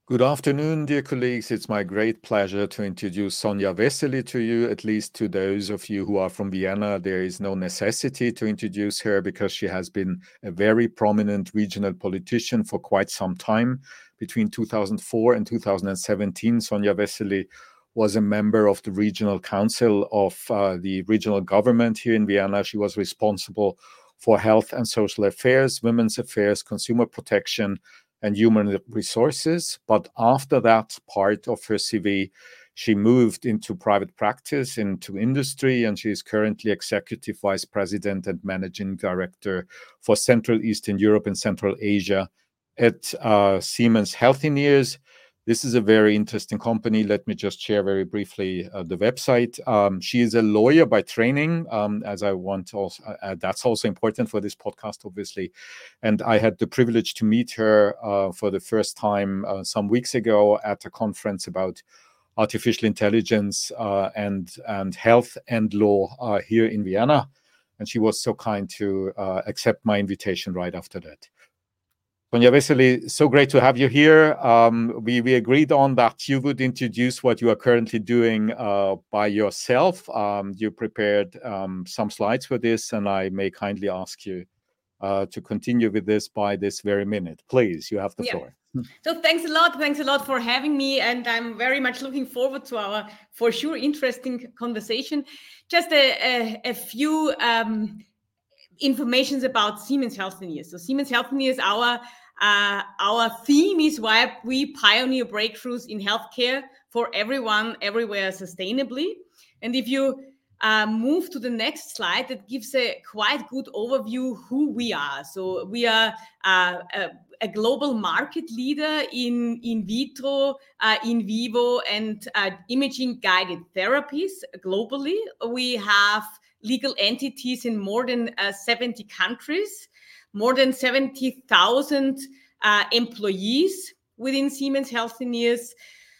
Good afternoon, dear colleagues. It's my great pleasure to introduce Sonja Wessely to you, at least to those of you who are from Vienna. There is no necessity to introduce her because she has been a very prominent regional politician for quite some time. Between 2004 and 2017, Sonja Wessely was a member of the regional council of the regional government here in Vienna. She was responsible for health and social affairs, women's affairs, consumer protection, and human resources. But after that part of her CV, she moved into private practice, into industry, and she is currently Executive Vice President and Managing Director for Central Eastern Europe and Central Asia at Siemens Healthineers. This is a very interesting company. Let me just share very briefly the website. She is a lawyer by training, as I want to also, that's also important for this podcast, obviously. And I had the privilege to meet her for the first time some weeks ago at a conference about artificial intelligence and health and law here in Vienna. And she was so kind to accept my invitation right after that. Sonja Wessely, so great to have you here. We agreed on that you would introduce what you are currently doing by yourself. You prepared some slides for this, and I may kindly ask you to continue with this by this very minute. Please, you have the floor. So thanks a lot. Thanks a lot for having me. And I'm very much looking forward to our, for sure, interesting conversation. Just a few informations about Siemens Healthineers. So Siemens Healthineers, our theme is why we pioneer breakthroughs in healthcare for everyone, everywhere, sustainably. And if you move to the next slide, that gives a quite good overview who we are. So we are a global market leader in vitro, in vivo, and imaging guided therapies globally. We have legal entities in more than 70 countries, more than 70,000 employees within Siemens Healthineers.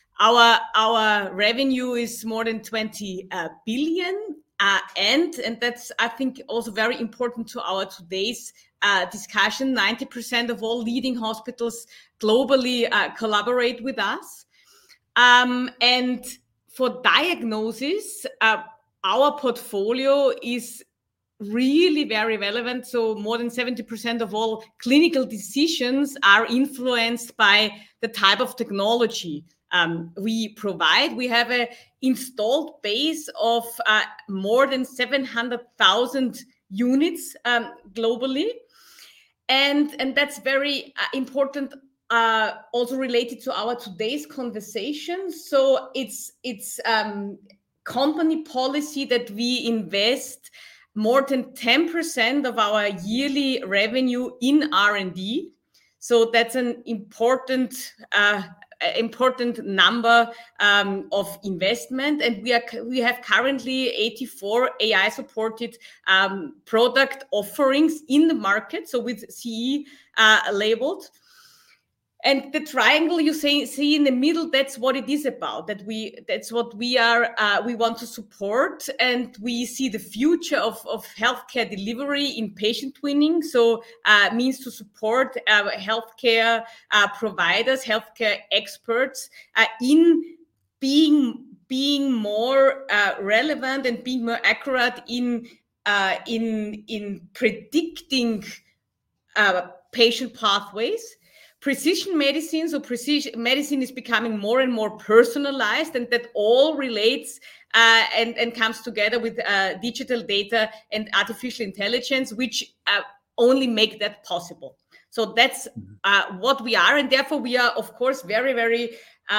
Our revenue is more than 20 billion. And that's, I think, also very important to our today's discussion. 90% of all leading hospitals globally collaborate with us. And for diagnosis, our portfolio is really very relevant. So more than 70% of all clinical decisions are influenced by the type of technology we provide. We have an installed base of more than 700,000 units globally. And that's very important, also related to our today's conversation. So it's company policy that we invest more than 10% of our yearly revenue in R&D. So that's an important number of investment, and we have currently 84 AI supported product offerings in the market, so with CE labeled. And the triangle you see in the middle, that's what it is about. That's what we want to support, and we see the future of healthcare delivery in patient twinning. So means to support healthcare providers, healthcare experts in being more relevant and being more accurate in predicting patient pathways. Precision medicine, so precision medicine is becoming more and more personalized, and that all relates and comes together with digital data and artificial intelligence, which only make that possible. So that's what we are, and therefore we are, of course, very, very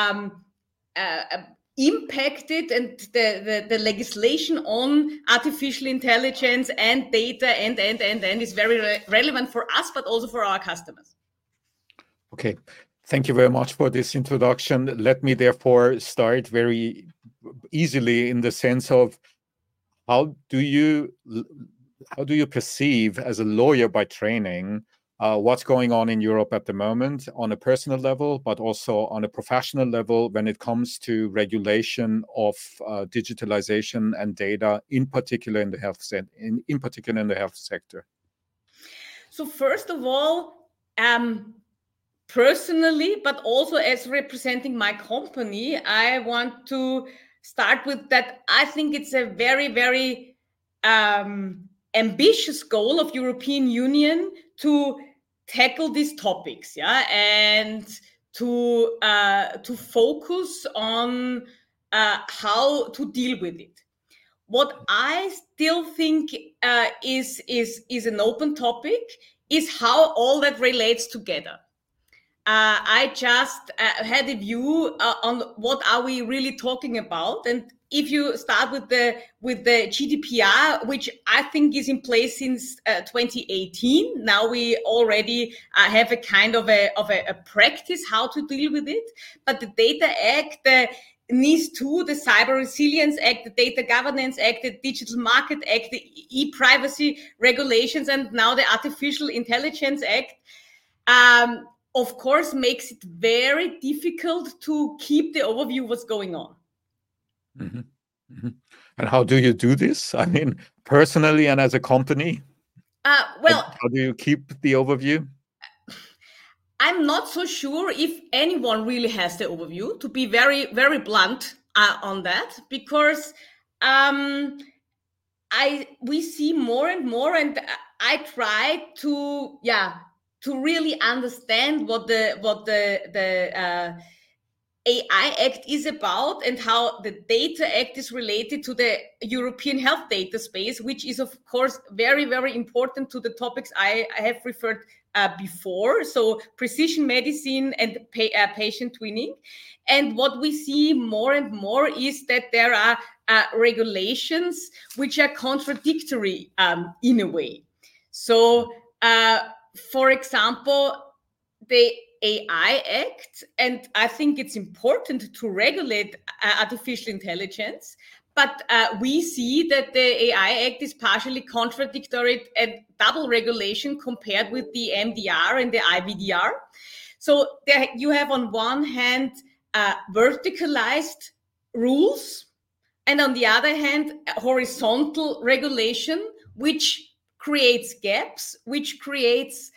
impacted, and the legislation on artificial intelligence and data and is very relevant for us, but also for our customers. Okay, thank you very much for this introduction. Let me therefore start very easily in the sense of how do you perceive, as a lawyer by training, what's going on in Europe at the moment on a personal level, but also on a professional level when it comes to regulation of digitalization and data, in particular in the health sector? So first of all, personally, but also as representing my company, I want to start with that. I think it's a very, very ambitious goal of European Union to tackle these topics, and to focus on how to deal with it. What I still think is an open topic is how all that relates together. I just had a view on what are we really talking about, and if you start with the GDPR, which I think is in place since 2018, now we already have a kind of a practice how to deal with it. But the Data Act, the NIS2, the Cyber Resilience Act, the Data Governance Act, the Digital Market Act, the e-privacy regulations, and now the Artificial Intelligence Act, of course, makes it very difficult to keep the overview of what's going on. Mm-hmm. Mm-hmm. And how do you do this? I mean, personally and as a company? Well, how do you keep the overview? I'm not so sure if anyone really has the overview, to be very, very blunt on that, because we see more and more, and I try to really understand what the AI Act is about and how the Data Act is related to the European health data space, which is, of course, very, very important to the topics I have referred before. So precision medicine and patient twinning. And what we see more and more is that there are regulations which are contradictory in a way. So, for example, the AI Act, and I think it's important to regulate artificial intelligence, but we see that the AI Act is partially contradictory and double regulation compared with the MDR and the IVDR. So there you have on one hand verticalized rules, and on the other hand horizontal regulation, which creates gaps, which creates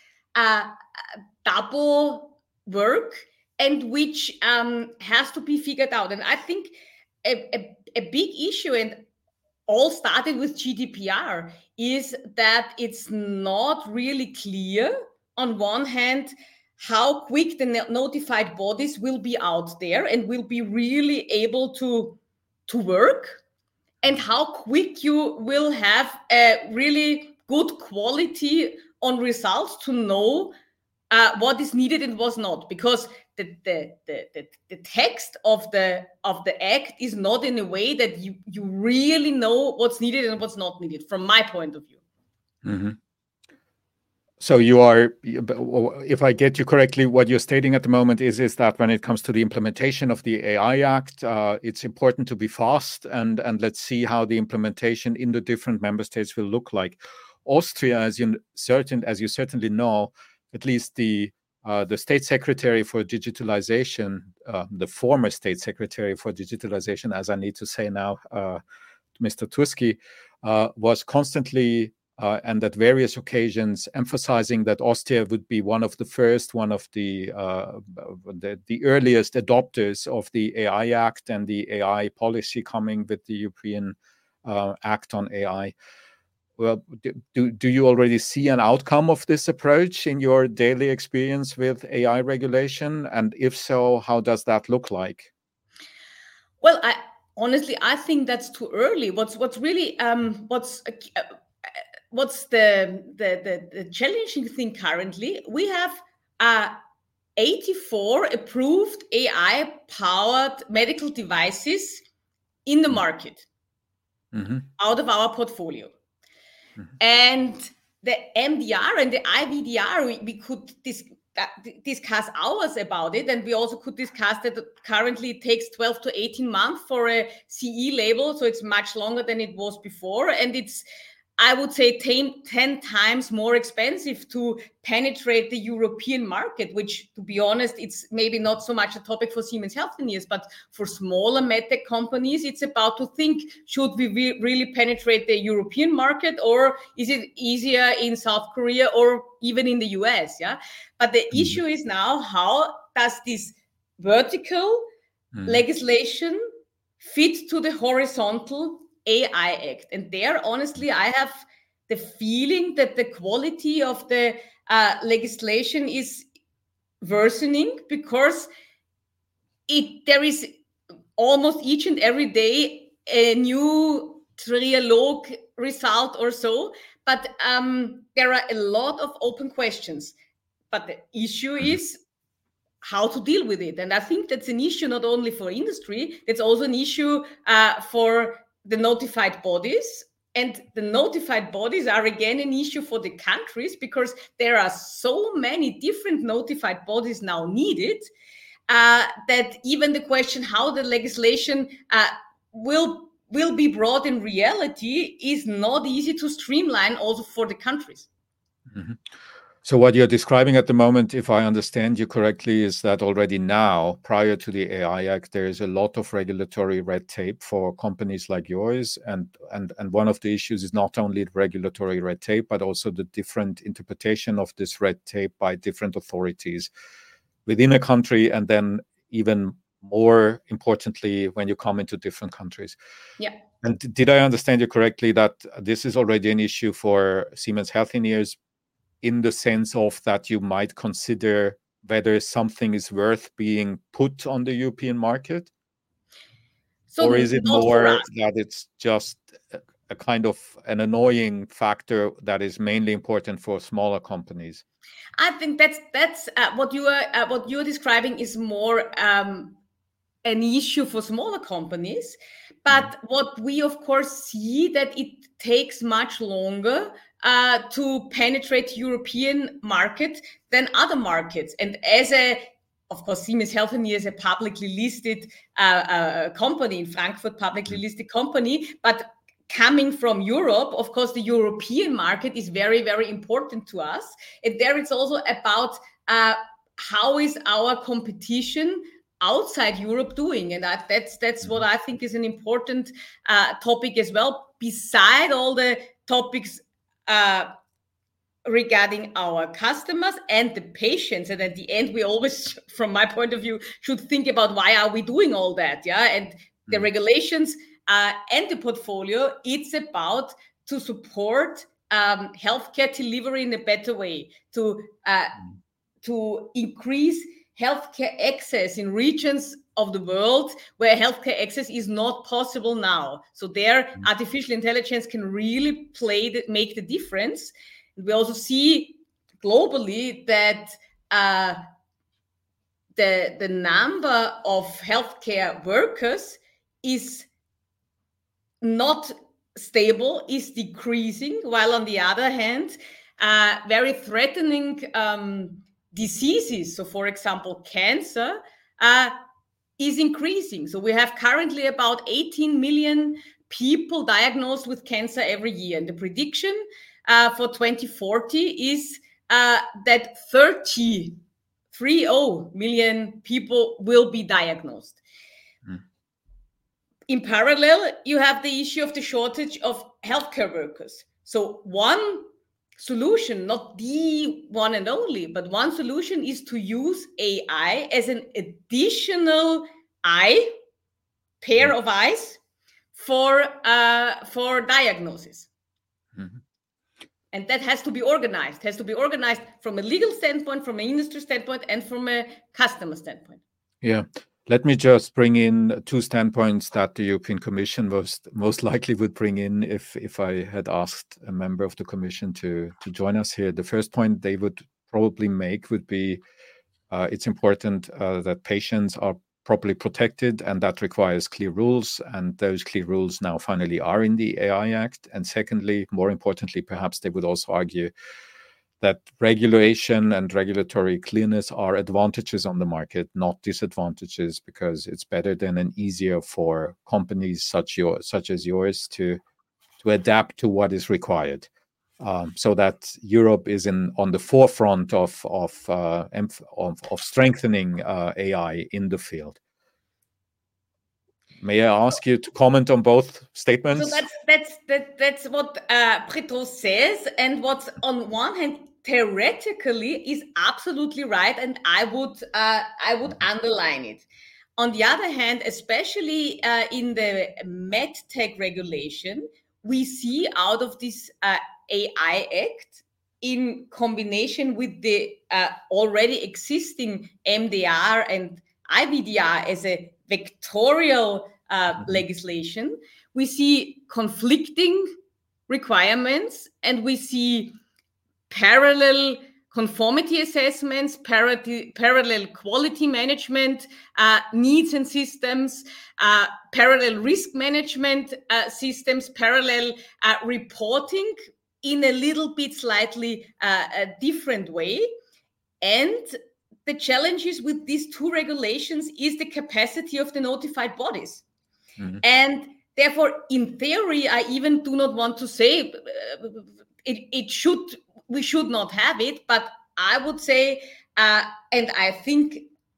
double work, and which has to be figured out. And I think a big issue, and all started with GDPR, is that it's not really clear on one hand how quick the notified bodies will be out there and will be really able to work, and how quick you will have a really good quality on results to know what is needed and was not, because the text of the act is not in a way that you really know what's needed and what's not needed, from my point of view. Mm-hmm. So you are, if I get you correctly, what you're stating at the moment is that when it comes to the implementation of the AI Act, it's important to be fast, and let's see how the implementation in the different member states will look like. Austria, as you certainly know, at least the state secretary for digitalization, the former state secretary for digitalization, as I need to say now, Mr. Turski, was constantly and at various occasions emphasizing that Austria would be one of the earliest adopters of the AI Act and the AI policy coming with the European Act on AI. Well, do you already see an outcome of this approach in your daily experience with AI regulation? And if so, how does that look like? Well, honestly, I think that's too early. What's really what's the challenging thing currently? We have 84 approved AI-powered medical devices in the market out of our portfolio. And the MDR and the IVDR, we could discuss hours about it, and we also could discuss that currently it takes 12 to 18 months for a CE label, so it's much longer than it was before, and it's I would say 10 times more expensive to penetrate the European market, which, to be honest, it's maybe not so much a topic for Siemens Healthineers, but for smaller medtech companies, it's about to think, should we really penetrate the European market, or is it easier in South Korea or even in the US? Yeah. But the issue is now, how does this vertical legislation fit to the horizontal AI Act? And there, honestly, I have the feeling that the quality of the legislation is worsening, because there is almost each and every day a new trialogue result or so, but there are a lot of open questions. But the issue is how to deal with it. And I think that's an issue not only for industry, it's also an issue for the notified bodies. And the notified bodies are again an issue for the countries, because there are so many different notified bodies now needed, that even the question how the legislation will be brought in reality is not easy to streamline also for the countries. So what you're describing at the moment, if I understand you correctly, is that already now, prior to the AI Act, there is a lot of regulatory red tape for companies like yours. And one of the issues is not only the regulatory red tape, but also the different interpretation of this red tape by different authorities within a country, and then even more importantly, when you come into different countries. Yeah. And did I understand you correctly that this is already an issue for Siemens Healthineers, in the sense of that you might consider whether something is worth being put on the European market? So or is it more that it's just a kind of an annoying factor that is mainly important for smaller companies? I think that's what you're describing is more an issue for smaller companies. But what we of course see, that it takes much longer to penetrate European market than other markets. And of course, Siemens Healthineers is a publicly listed company in Frankfurt, publicly listed company, but coming from Europe, of course, the European market is very, very important to us. And there it's also about how is our competition outside Europe doing? And that's what I think is an important topic as well, beside all the topics regarding our customers and the patients. And at the end, we always, from my point of view, should think about why are we doing all that? Yeah. And the regulations and the portfolio, it's about to support healthcare delivery in a better way, to increase healthcare access in regions of the world where healthcare access is not possible now. So there, artificial intelligence can really make the difference. And we also see globally that the number of healthcare workers is not stable, is decreasing, while on the other hand, very threatening diseases, so for example, cancer, is increasing. So we have currently about 18 million people diagnosed with cancer every year. And the prediction for 2040 is that 30 million people will be diagnosed. In parallel, you have the issue of the shortage of healthcare workers. So one solution, not the one and only, but one solution is to use AI as an additional pair of eyes for diagnosis. And that has to be organized. It has to be organized from a legal standpoint, from an industry standpoint, and from a customer standpoint. Yeah. Let me just bring in two standpoints that the European Commission most likely would bring in if I had asked a member of the Commission to join us here. The first point they would probably make would be it's important that patients are properly protected, and that requires clear rules. And those clear rules now finally are in the AI Act. And secondly, more importantly, perhaps they would also argue that regulation and regulatory clearness are advantages on the market, not disadvantages, because it's better than and easier for companies such as yours to to adapt to what is required, so that Europe is on the forefront of strengthening AI in the field. May I ask you to comment on both statements? So that's what Brito says, and what's on one hand theoretically is absolutely right, and I would underline it. On the other hand, especially in the MedTech regulation, we see out of this AI Act, in combination with the already existing MDR and IVDR as a vectorial legislation, we see conflicting requirements, and we see parallel conformity assessments, parallel quality management needs and systems, parallel risk management systems, parallel reporting in a little bit slightly a different way. And the challenges with these two regulations is the capacity of the notified bodies. Mm-hmm. And therefore, in theory, I even do not want to say we should not have it, but I would say, and I think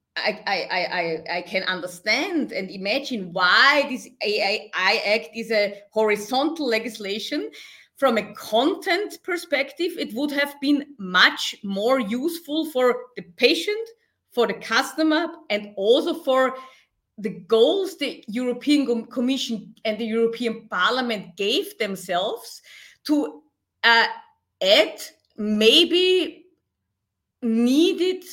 I can understand and imagine why this AI Act is a horizontal legislation. From a content perspective, it would have been much more useful for the patient, for the customer, and also for the goals the European Commission and the European Parliament gave themselves to add maybe needed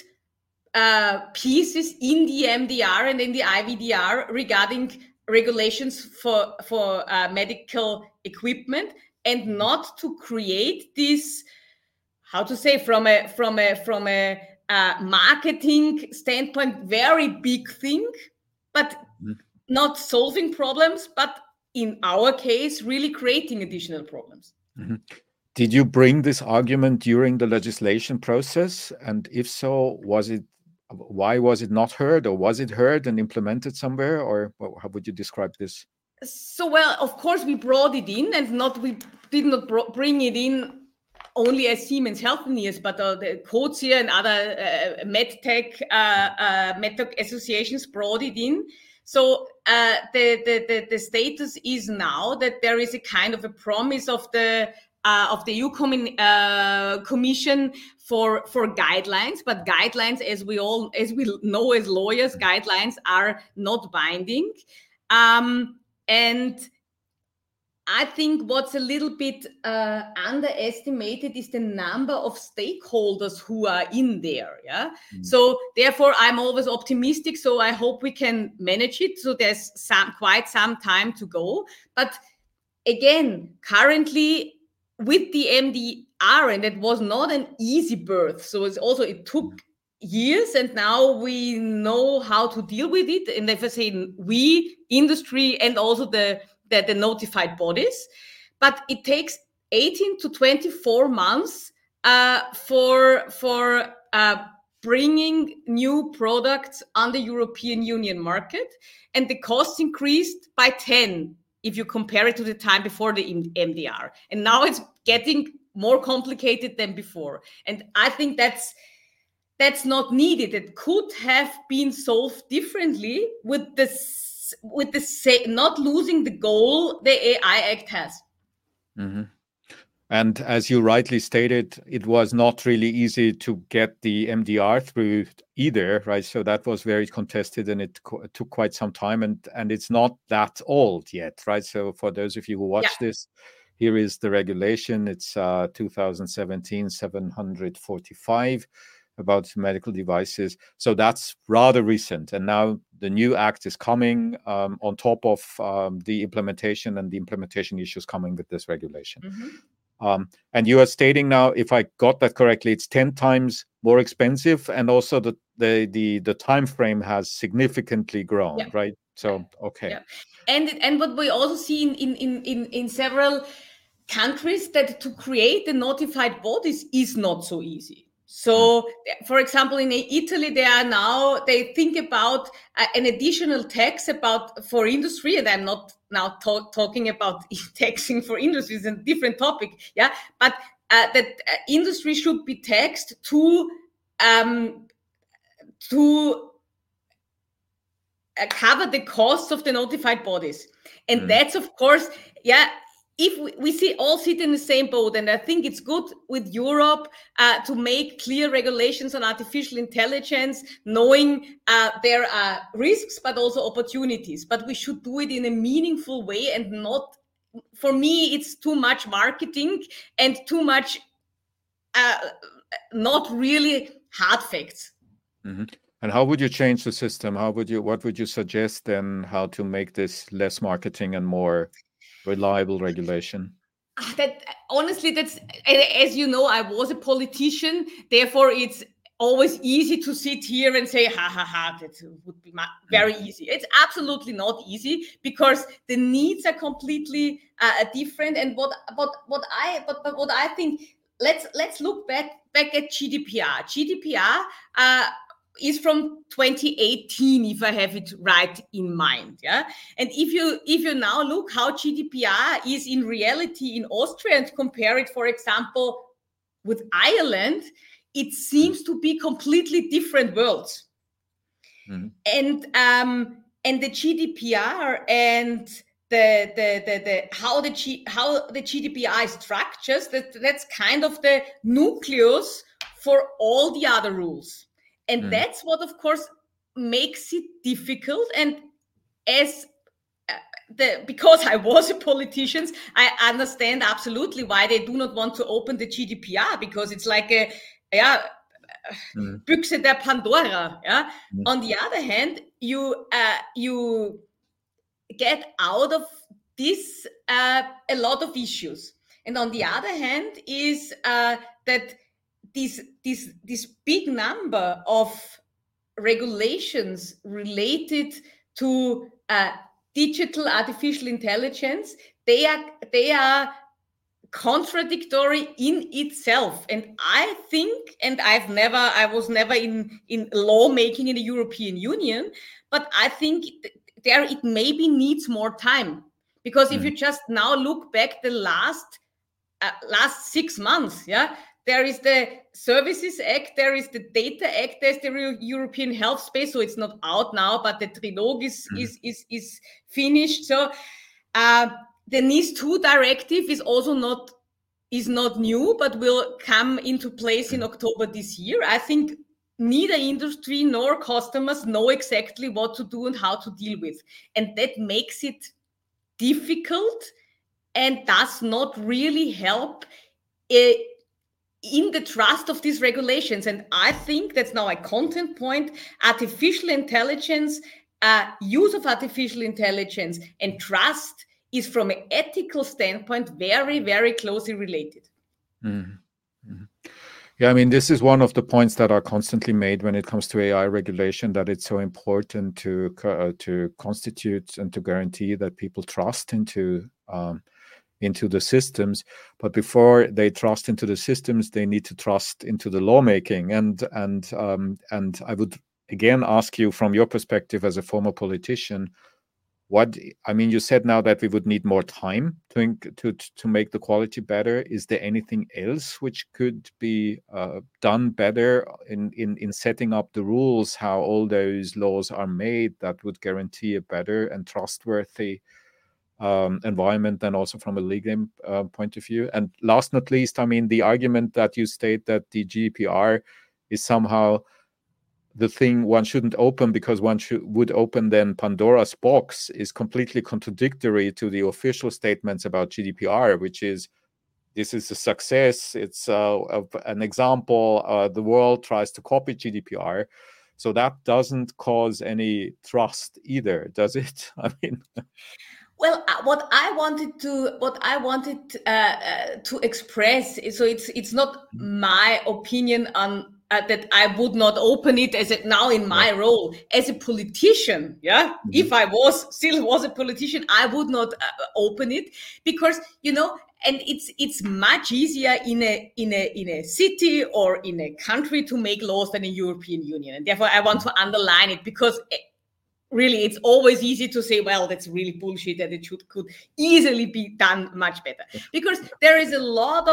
pieces in the MDR and in the IVDR regarding regulations for medical equipment, and not to create this, how to say, from a marketing standpoint, very big thing, but not solving problems, but in our case, really creating additional problems. Mm-hmm. Did you bring this argument during the legislation process? And if so, why was it not heard, or was it heard and implemented somewhere, or how would you describe this? So, well, of course, we brought it in, and we did not bring it in only as Siemens Healthineers, but the COTSIA and other MedTech associations brought it in. So the status is now that there is a kind of a promise of the EU Commission for guidelines, but guidelines, as we know as lawyers, guidelines are not binding. And I think what's a little bit underestimated is the number of stakeholders who are in there. Yeah. Mm. So therefore, I'm always optimistic. So I hope we can manage it. So there's quite some time to go. But again, currently with the MDR, and it was not an easy birth. So it took years, and now we know how to deal with it. And if I say we, industry, and also the notified bodies, but it takes 18 to 24 months for bringing new products on the European Union market, and the costs increased by 10 if you compare it to the time before the MDR. And now it's getting more complicated than before. And I think that's not needed. It could have been solved differently with not losing the goal the AI Act has. Mm-hmm. And as you rightly stated, it was not really easy to get the MDR through either, right? So that was very contested, and it took quite some time, and it's not that old yet, right? So for those of you who watch this, here is the regulation. It's 2017-745 about medical devices. So that's rather recent. And now the new act is coming on top of the implementation and the implementation issues coming with this regulation. Mm-hmm. And you are stating now, if I got that correctly, it's 10 times more expensive, and also the time frame has significantly grown, right? So okay. Yeah. And what we also see in several countries, that to create the notified bodies is not so easy. So, for example, in Italy, they think about an additional tax for industry, and I'm not now talking about taxing for industry, it's a different topic, yeah. But that industry should be taxed to cover the costs of the notified bodies, and that's of course, yeah. If we all sit in the same boat, and I think it's good with Europe to make clear regulations on artificial intelligence, knowing there are risks but also opportunities. But we should do it in a meaningful way, and not, for me, it's too much marketing and too much not really hard facts. Mm-hmm. And how would you change the system? What would you suggest then, how to make this less marketing and more reliable regulation? Honestly, that's, as you know, I was a politician, therefore it's always easy to sit here and say, that would be very easy. It's absolutely not easy, because the needs are completely different. And what I think, let's look back at GDPR. GDPR is from 2018, if I have it right in mind, yeah. And if you now look how GDPR is in reality in Austria and compare it, for example, with Ireland, it seems to be completely different worlds. And the GDPR and how the GDPR structures, that's kind of the nucleus for all the other rules. And that's what, of course, makes it difficult. And because I was a politician, I understand absolutely why they do not want to open the GDPR, because it's like Büchse der Pandora. Yeah. On the other hand, you get out of this a lot of issues. And on the other hand is that this big number of regulations related to digital artificial intelligence, they are contradictory in itself. And I think, and I was never in lawmaking in the European Union, but I think it maybe needs more time, because if you just now look back the last 6 months, yeah, there is the Services Act, there is the Data Act, there's the European Health Space. So it's not out now, but the trilogue is finished. So the NIS2 directive is also not new, but will come into place in October this year. I think neither industry nor customers know exactly what to do and how to deal with, and that makes it difficult and does not really help in the trust of these regulations. And I think that's now a content point. Artificial intelligence, use of artificial intelligence and trust is, from an ethical standpoint, very, very closely related. Yeah, I mean, this is one of the points that are constantly made when it comes to AI regulation, that it's so important to constitute and to guarantee that people trust into the systems. But before they trust into the systems, they need to trust into the lawmaking. And I would again ask you, from your perspective as a former politician, you said now that we would need more time to make the quality better. Is there anything else which could be done better in setting up the rules, how all those laws are made, that would guarantee a better and trustworthy environment, and also from a legal point of view? And last not least, I mean, the argument that you state that the GDPR is somehow the thing one shouldn't open because one would open then Pandora's box, is completely contradictory to the official statements about GDPR, which is, this is a success, it's an example, the world tries to copy GDPR. So that doesn't cause any trust either, does it? I mean... Well, what I wanted to express, so it's not my opinion on that I would not open it now in my role as a politician. Yeah, if I still was a politician, I would not open it, because it's much easier in a city or in a country to make laws than in European Union. And therefore, I want to underline it, because really, it's always easy to say, well, that's really bullshit, that it could easily be done much better, because there is a lot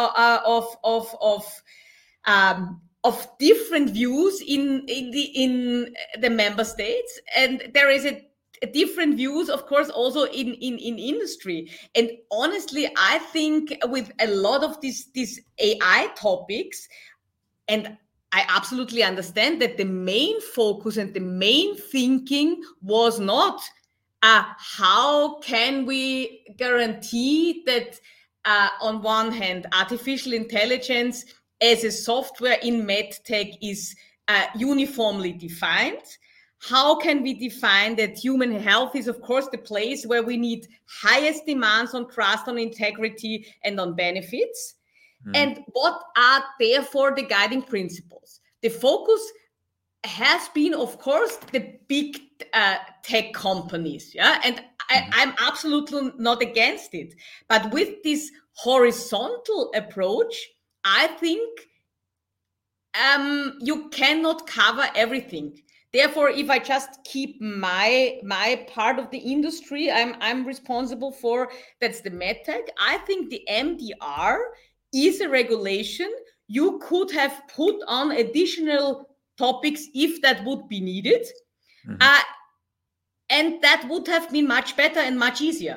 of different views in the member states, and there is a different views, of course, also in industry. And honestly, I think with a lot of these AI topics, and I absolutely understand that the main focus and the main thinking was not how can we guarantee that on one hand, artificial intelligence as a software in medtech is uniformly defined. How can we define that human health is, of course, the place where we need highest demands on trust, on integrity, and on benefits? And what are therefore the guiding principles? The focus has been, of course, the big tech companies, yeah, and I'm absolutely not against it. But with this horizontal approach, I think you cannot cover everything. Therefore, if I just keep my part of the industry I'm responsible for, that's the medtech, I think the MDR is a regulation you could have put on additional topics if that would be needed. And that would have been much better and much easier.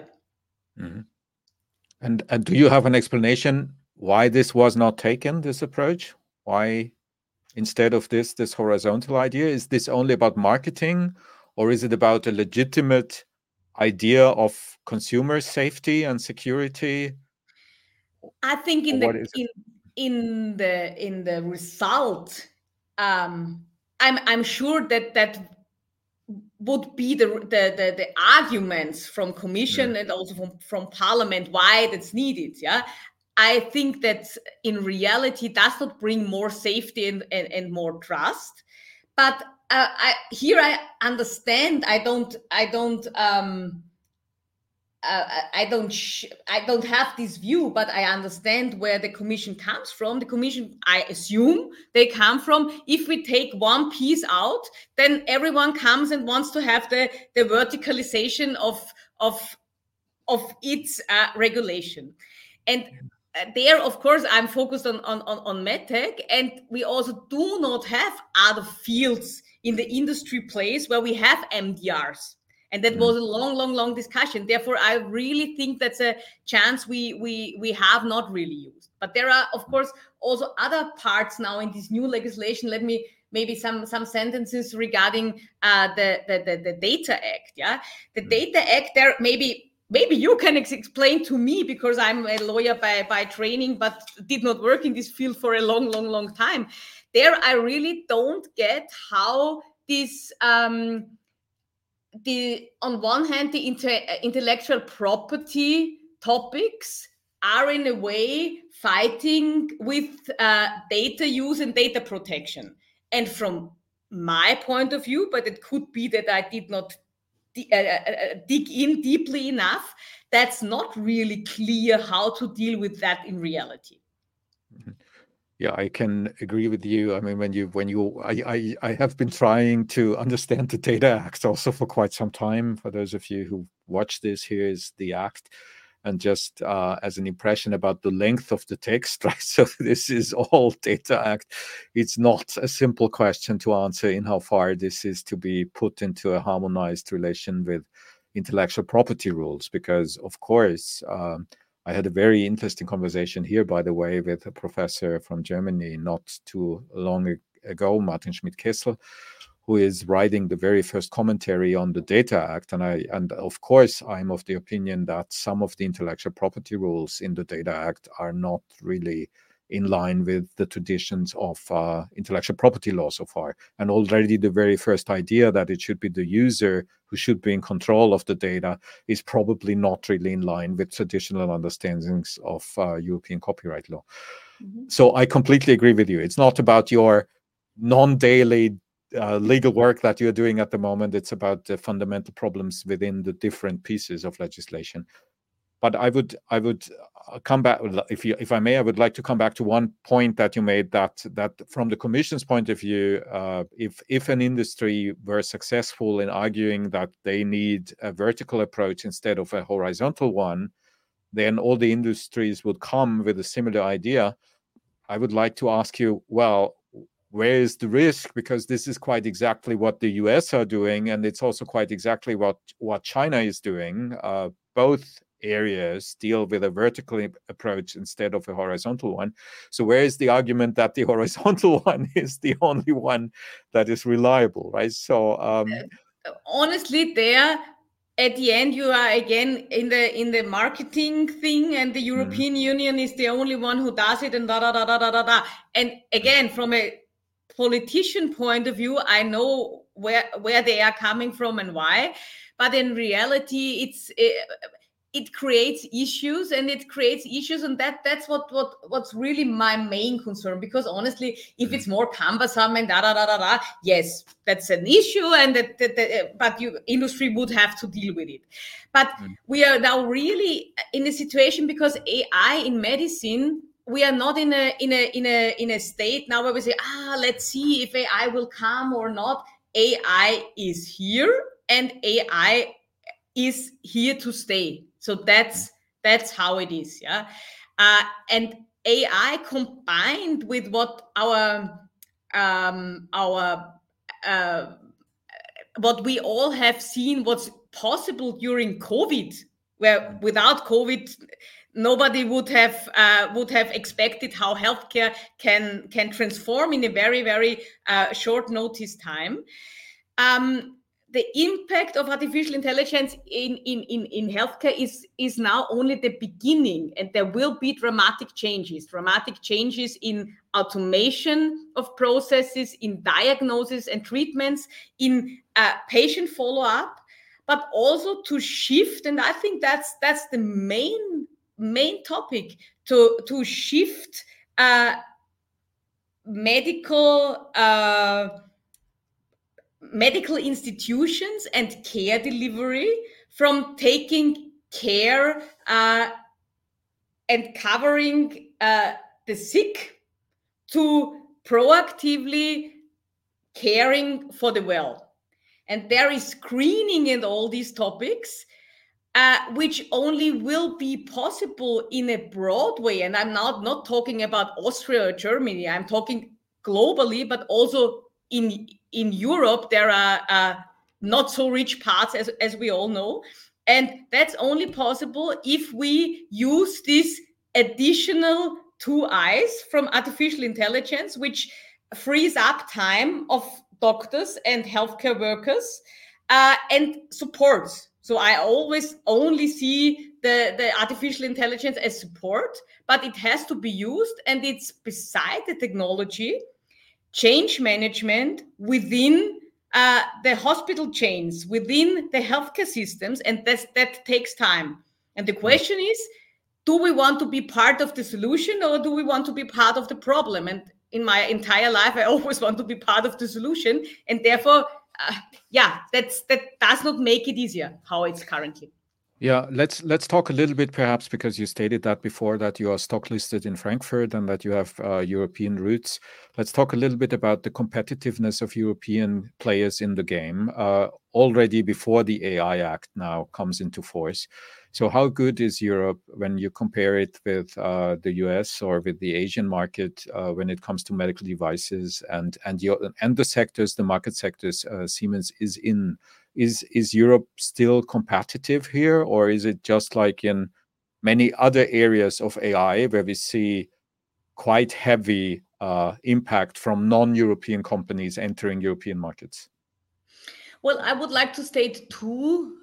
And do you have an explanation why this was not taken, this approach? Why instead of this horizontal idea? Is this only about marketing, or is it about a legitimate idea of consumer safety and security? I think in the result, I'm sure that would be the arguments from Commission and also from Parliament why that's needed. Yeah, I think that in reality does not bring more safety and more trust. But I understand. I don't have this view, but I understand where the Commission comes from. The Commission, I assume they come from, if we take one piece out, then everyone comes and wants to have the verticalization of its regulation. And there, of course, I'm focused on medtech, and we also do not have other fields in the industry place where we have MDRs. And that was a long discussion. Therefore, I really think that's a chance we have not really used. But there are, of course, also other parts now in this new legislation. Let me maybe some sentences regarding the Data Act. Yeah, the Data Act. There maybe you can explain to me, because I'm a lawyer by training, but did not work in this field for a long time. There, I really don't get how this. On one hand, the intellectual property topics are in a way fighting with data use and data protection. And from my point of view, but it could be that I did not dig in deeply enough, that's not really clear how to deal with that in reality. Yeah, I can agree with you. I mean, I have been trying to understand the Data Act also for quite some time. For those of you who watch this, here is the act, and just as an impression about the length of the text, right? So this is all Data Act. It's not a simple question to answer in how far this is to be put into a harmonized relation with intellectual property rules, because of course, I had a very interesting conversation here, by the way, with a professor from Germany not too long ago, Martin Schmidt-Kessel, who is writing the very first commentary on the Data Act. And of course, I'm of the opinion that some of the intellectual property rules in the Data Act are not really in line with the traditions of intellectual property law so far. And already the very first idea that it should be the user who should be in control of the data is probably not really in line with traditional understandings of European copyright law. So I completely agree with you. It's not about your non-daily legal work that you're doing at the moment. It's about the fundamental problems within the different pieces of legislation. but I would come back, if I may. I would like to come back to one point that you made, that from the Commission's point of view, if an industry were successful in arguing that they need a vertical approach instead of a horizontal one, then all the industries would come with a similar idea. I would like to ask you, well, where is the risk? Because this is quite exactly what the US are doing, and it's also quite exactly what China is doing. Both areas deal with a vertical approach instead of a horizontal one. So where is the argument that the horizontal one is the only one that is reliable, right? So honestly, there at the end you are again in the marketing thing, and the European Union is the only one who does it, and da da da da da da da. And again, from a politician point of view, I know where they are coming from and why, but in reality, it creates issues, and that's what's really my main concern. Because honestly, if it's more cumbersome and da da da da da, yes, that's an issue, and but industry would have to deal with it. But we are now really in a situation, because AI in medicine, we are not in a state now where we say, let's see if AI will come or not. AI is here, and AI is here to stay. So that's how it is, yeah. And AI combined with what what we all have seen, what's possible during COVID, where without COVID, nobody would have expected how healthcare can transform in a very, very short notice time. The impact of artificial intelligence in healthcare is now only the beginning, and there will be dramatic changes in automation of processes, in diagnosis and treatments, in patient follow-up, but also to shift. And I think that's the main topic, to shift medical institutions and care delivery from taking care and covering the sick to proactively caring for the well. And there is screening and all these topics, which only will be possible in a broad way. And I'm not talking about Austria or Germany. I'm talking globally, but also in Europe, there are not so rich parts, as we all know. And that's only possible if we use this additional 2 eyes from artificial intelligence, which frees up time of doctors and healthcare workers and supports. So I always only see the artificial intelligence as support, but it has to be used, and it's beside the technology, change management within the hospital chains, within the healthcare systems, and that takes time. And the question is, do we want to be part of the solution, or do we want to be part of the problem? And in my entire life, I always want to be part of the solution, and therefore, that does not make it easier how it's currently. Yeah, let's talk a little bit, perhaps, because you stated that before, that you are stock listed in Frankfurt and that you have European roots. Let's talk a little bit about the competitiveness of European players in the game already before the AI Act now comes into force. So how good is Europe when you compare it with the US or with the Asian market when it comes to medical devices and the sectors, the market sectors Siemens is in? Is Europe still competitive here, or is it just like in many other areas of AI where we see quite heavy impact from non-European companies entering European markets? Well, I would like to state two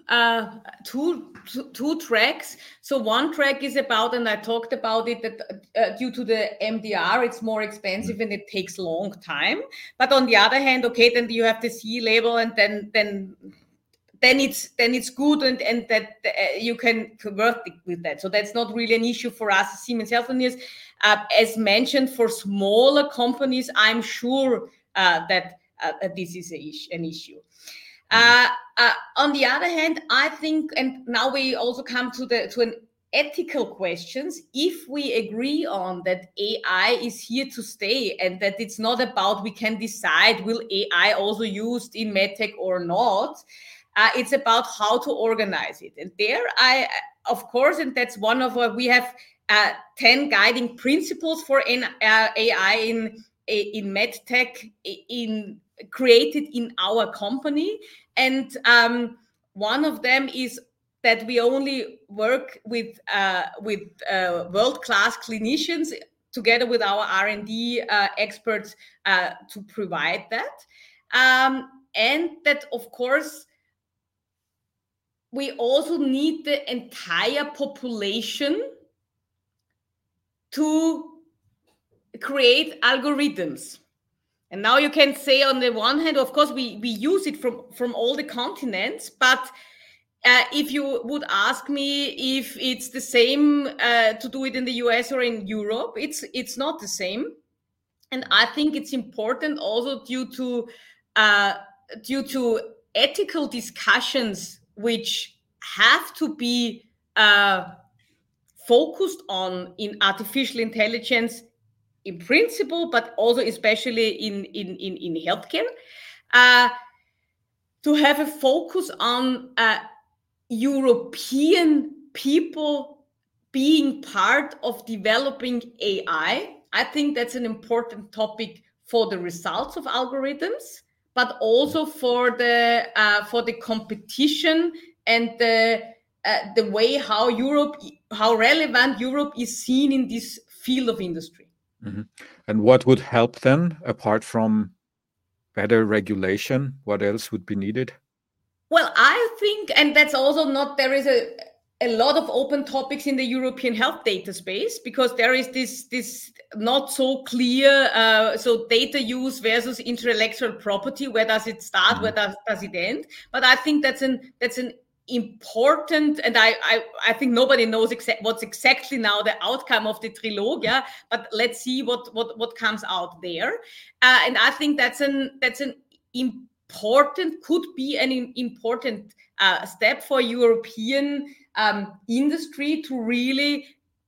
tracks. So one track is about, and I talked about it, that due to the MDR, it's more expensive and it takes a long time. But on the other hand, okay, then you have the C label, and then it's good, and that you can convert with that. So that's not really an issue for us, Siemens Healthineers. As mentioned, for smaller companies, I'm sure that this is an issue. On the other hand, I think, and now we also come to an ethical questions, if we agree on that AI is here to stay and that it's not about we can decide will AI also used in medtech or not, it's about how to organize it. And there of course, and that's one of what we have 10 guiding principles for AI in medtech created in our company. And one of them is that we only work with world-class clinicians together with our R&D experts to provide that. And that, of course, we also need the entire population to create algorithms. And now you can say on the one hand, of course, we use it from all the continents, but if you would ask me if it's the same to do it in the US or in Europe, it's not the same. And I think it's important also due to ethical discussions which have to be focused on in artificial intelligence in principle, but also especially in healthcare, to have a focus on European people being part of developing AI. I think that's an important topic for the results of algorithms, but also for the competition and the way how relevant Europe is seen in this field of industry. Mm-hmm. And what would help then, apart from better regulation? What else would be needed? Well, I think, and that's also not, there is a lot of open topics in the European health data space, because there is this not so clear, so data use versus intellectual property. Where does it start? Where does it end? But I think that's an important, and I think nobody knows what's exactly now the outcome of the trilogue, yeah? But let's see what comes out there. And I think that's an could be an important step for European industry to really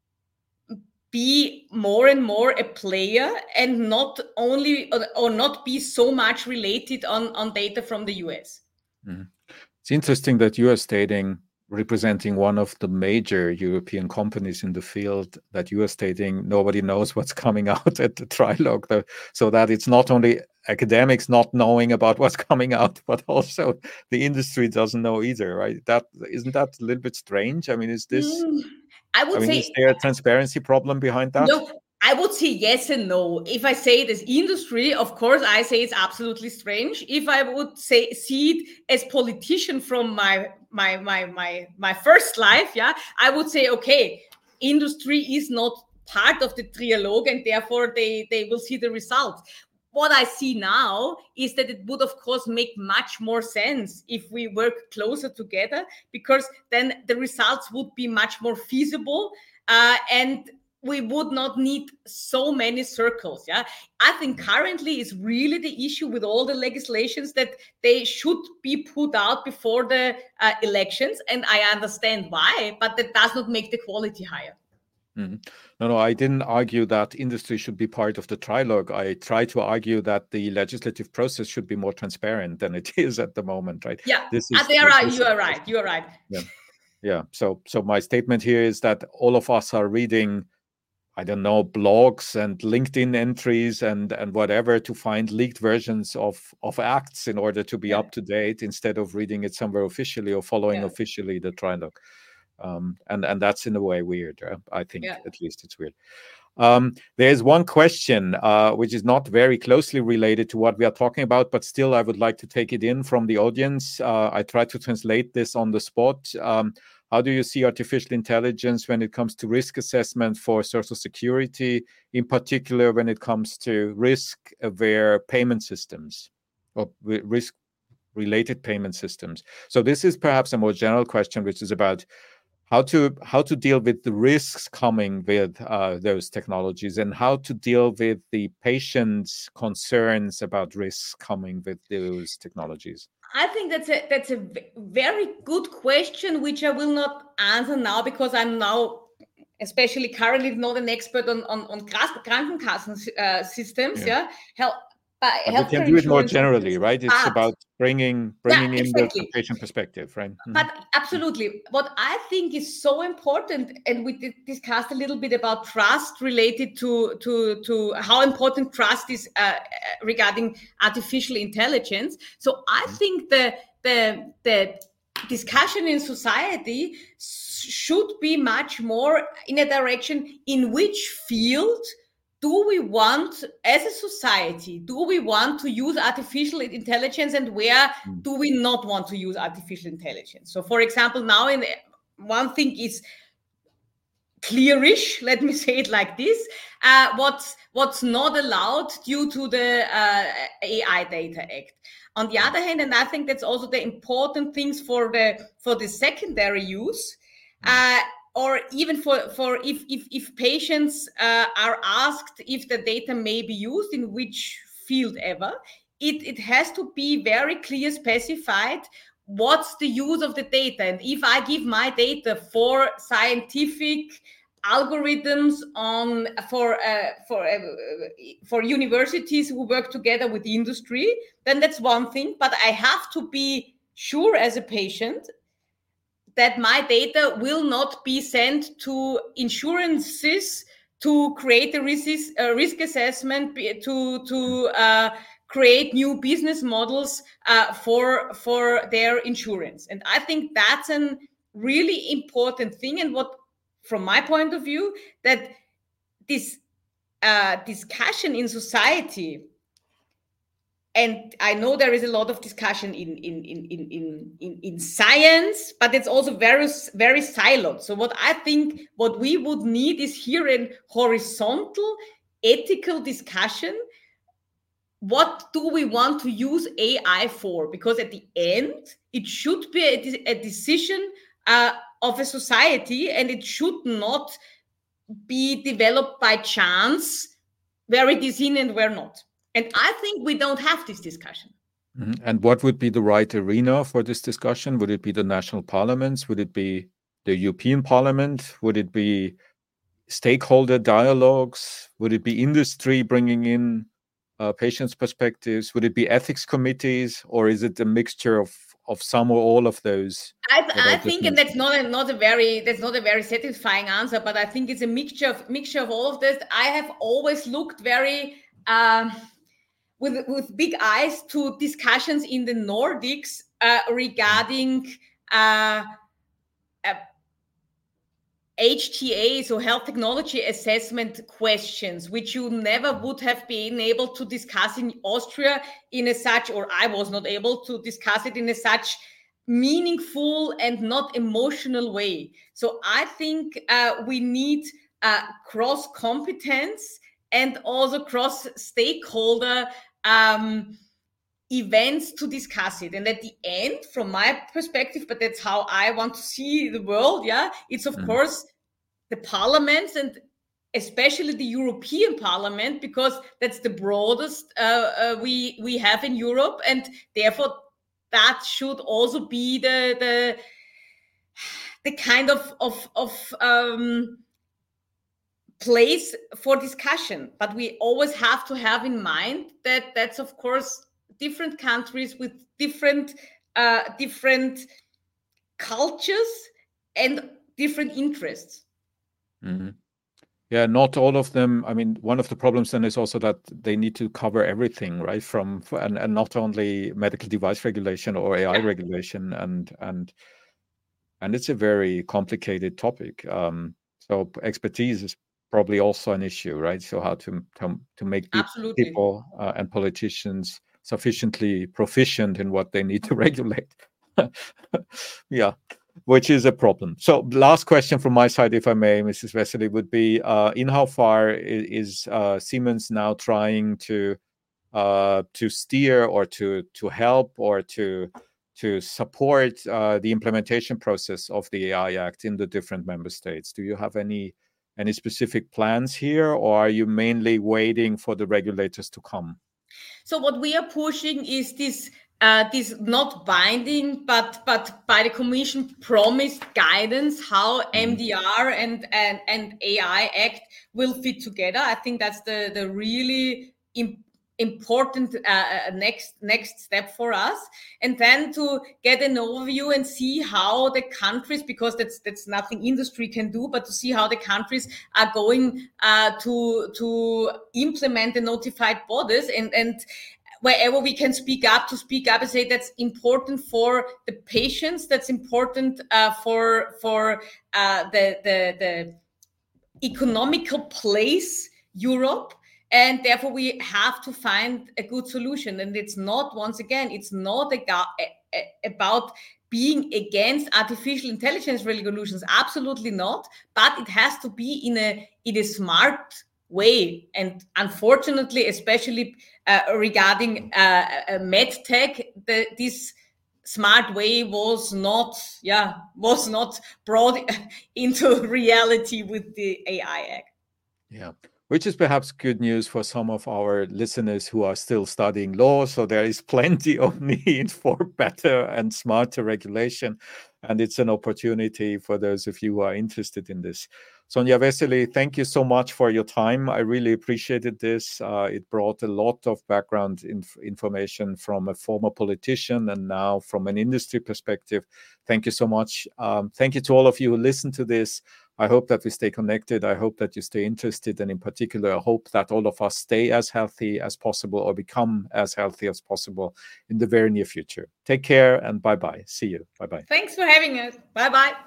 be more and more a player, and not only or not be so much related on data from the US. Mm-hmm. It's interesting that you are stating, representing one of the major European companies in the field, that you are stating nobody knows what's coming out at the trilogue, so that it's not only academics not knowing about what's coming out, but also the industry doesn't know either, right? Isn't that a little bit strange? I mean, is this? Say, is there a transparency problem behind that? No, I would say yes and no. If I say it as industry, of course, I say it's absolutely strange. If I would see it as politician from my first life, yeah, I would say, okay, industry is not part of the trialogue, and therefore they will see the results. What I see now is that it would, of course, make much more sense if we work closer together, because then the results would be much more feasible, and we would not need so many circles. Yeah, I think currently is really the issue with all the legislations, that they should be put out before the elections, and I understand why, but that does not make the quality higher. Mm-hmm. No, I didn't argue that industry should be part of the trilogue. I try to argue that the legislative process should be more transparent than it is at the moment, right? Yeah, you are right. Yeah. So my statement here is that all of us are reading, I don't know, blogs and LinkedIn entries and whatever to find leaked versions of acts in order to be up to date, instead of reading it somewhere officially or following officially the trilogue. And that's in a way weird. I think at least it's weird. There's one question which is not very closely related to what we are talking about, but still I would like to take it in from the audience. I try to translate this on the spot. How do you see artificial intelligence when it comes to risk assessment for Social Security, in particular when it comes to risk-aware payment systems or risk-related payment systems? So this is perhaps a more general question, which is about how to deal with the risks coming with those technologies, and how to deal with the patient's concerns about risks coming with those technologies. I think that's a very good question, which I will not answer now because I'm now, especially currently, not an expert on Krankenkassen systems. Yeah, But we can healthcare do it more insurance generally, systems. right? It's about bringing in exactly. the patient perspective, right? But absolutely, what I think is so important, and we discussed a little bit about trust related to how important trust is regarding artificial intelligence. So I think the discussion in society should be much more in a direction in which field do we want, as a society, do we want to use artificial intelligence, and where do we not want to use artificial intelligence? So, for example, now one thing is clearish, let me say it like this, what's not allowed due to the AI Data Act. On the other hand, and I think that's also the important things for the secondary use, or even for if patients are asked if the data may be used in which field ever, it has to be very clear specified what's the use of the data. And if I give my data for scientific algorithms for universities who work together with industry, then that's one thing. But I have to be sure as a patient that my data will not be sent to insurances to create a risk assessment, to create new business models for their insurance. And I think that's a really important thing. And what, from my point of view, that this discussion in society, and I know there is a lot of discussion in science, but it's also very, very siloed. So what I think what we would need is here a horizontal ethical discussion. What do we want to use AI for? Because at the end, it should be a decision of a society, and it should not be developed by chance where it is in and where not. And I think we don't have this discussion. And what would be the right arena for this discussion? Would it be the national parliaments? Would it be the European Parliament? Would it be stakeholder dialogues? Would it be industry bringing in patients' perspectives? Would it be ethics committees? Or is it a mixture of some or all of those? I think, and that's not a very satisfying answer, but I think it's a mixture of all of this. I have always looked very with big eyes to discussions in the Nordics regarding HTA, so health technology assessment questions, which you never would have been able to discuss in Austria or I was not able to discuss it in a such meaningful and not emotional way. So I think we need cross competence and also cross stakeholder events to discuss it. And at the end, from my perspective, but that's how I want to see the world, it's of course the parliaments, and especially the European Parliament, because that's the broadest we have in Europe, and therefore that should also be the kind of place for discussion. But we always have to have in mind that that's of course different countries with different cultures and different interests. Mm-hmm. Yeah, not all of them. I mean, one of the problems then is also that they need to cover everything, right? And not only medical device regulation or AI regulation, and it's a very complicated topic. So expertise is probably also an issue, right? So how to make people and politicians sufficiently proficient in what they need to regulate. Yeah, which is a problem. So last question from my side, if I may, Mrs. Wessely, would be in how far is Siemens now trying to steer or to help or to support the implementation process of the AI Act in the different member states? Do you have any specific plans here, or are you mainly waiting for the regulators to come? So what we are pushing is this this not binding, but by the Commission promised guidance how MDR and AI Act will fit together. I think that's the really important next step for us, and then to get an overview and see how the countries, because that's nothing industry can do, but to see how the countries are going to implement the notified bodies, and wherever we can speak up and say that's important for the patients, that's important for the economical place Europe, and therefore we have to find a good solution. And it's not, once again, it's not about being against artificial intelligence regulations, absolutely not, but it has to be in a smart way. And unfortunately, especially regarding medtech, this smart way was not brought into reality with the AI Act. Yeah, which is perhaps good news for some of our listeners who are still studying law. So there is plenty of need for better and smarter regulation. And it's an opportunity for those of you who are interested in this. Sonja Wessely, thank you so much for your time. I really appreciated this. It brought a lot of background information from a former politician and now from an industry perspective. Thank you so much. Thank you to all of you who listened to this. I hope that we stay connected. I hope that you stay interested. And in particular, I hope that all of us stay as healthy as possible or become as healthy as possible in the very near future. Take care and bye-bye. See you. Bye-bye. Thanks for having us. Bye-bye.